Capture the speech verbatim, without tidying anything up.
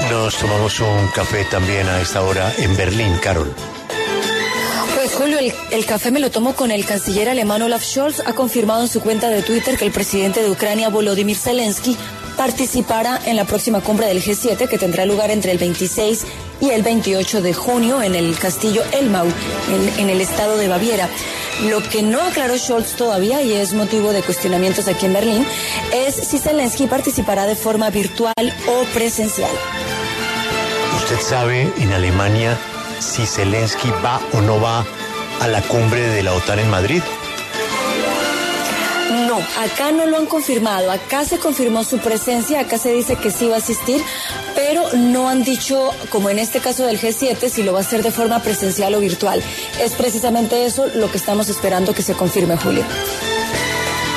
nos tomamos un café también a esta hora en Berlín, Carol? Pues Julio, el, el café me lo tomo con el canciller alemán Olaf Scholz. Ha confirmado en su cuenta de Twitter que el presidente de Ucrania, Volodymyr Zelensky, participará en la próxima cumbre del G siete que tendrá lugar entre el veintiséis y el veintiocho de junio en el castillo Elmau, en, en el estado de Baviera. Lo que no aclaró Scholz todavía, y es motivo de cuestionamientos aquí en Berlín, es si Zelensky participará de forma virtual o presencial. ¿Usted sabe en Alemania si Zelensky va o no va a la cumbre de la OTAN en Madrid? No, acá no lo han confirmado. Acá se confirmó su presencia, acá se dice que sí va a asistir, pero no han dicho, como en este caso del G siete, si lo va a hacer de forma presencial o virtual. Es precisamente eso lo que estamos esperando que se confirme, Julio.